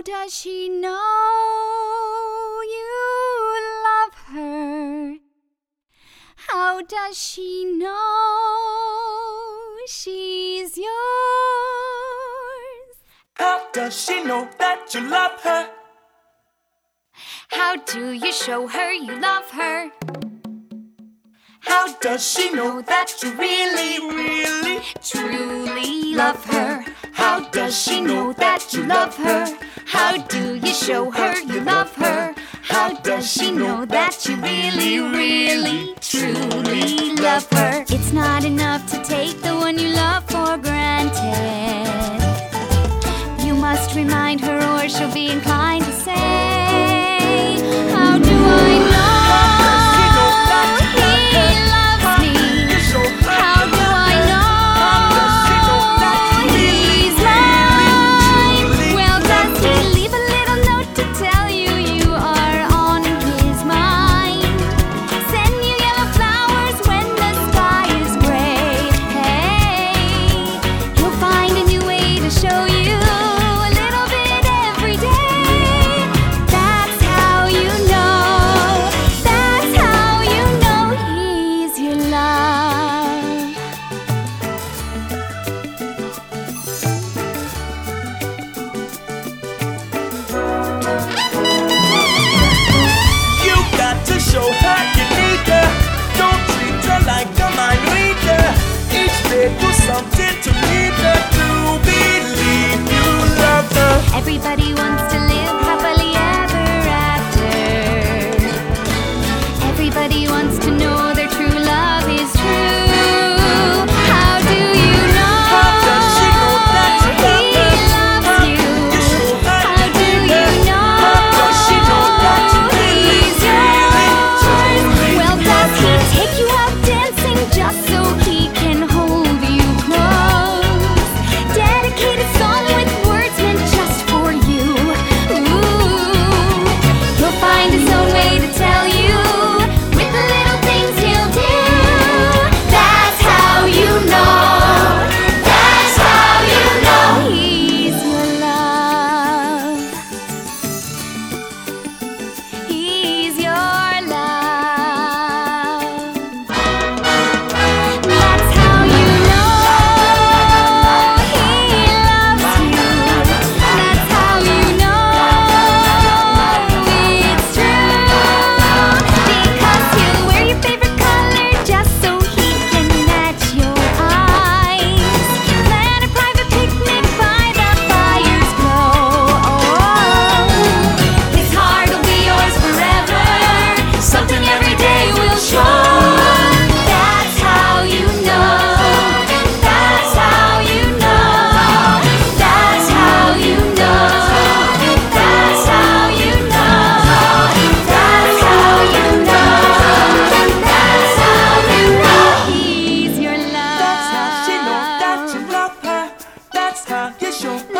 does she know you love her? How does she know she's yours? How does she know that you love her? How do you show her you love her? How does she know that you really, really, truly love her? How does she know that you love her? How do you show her you love her? How does she know that you really, really, truly love her? It's not enough to take the one you love for granted. You must remind her or she'll be inclined to say, how do I know? Do something to lead her to believe you love her. Everybody wants to live happily ever after. Everybody wants to know their true love is true. How do you know? How does she know that you love her? He loves you. How do you know? How does she know that you really, really, truly? Well, does he take you out dancing just so he can hold you close? Dedicate a song with words meant just for you. Ooh, he'll find his own way to tell you with the little things he'll do. That's how you know. That's how you know he's your love. He's your love. That's how you know he loves you. That's how you know it's true. Because he'll wear your favorite color just so he can match your eyes. Plan a private picnic by the fire's glow. His heart will be yours forever. Something every day will show. That's how you know. That's how you know. That's how you know. That's how you know. That's how you know. That's how you know he's your love. That's how she know that you love her. That's how you show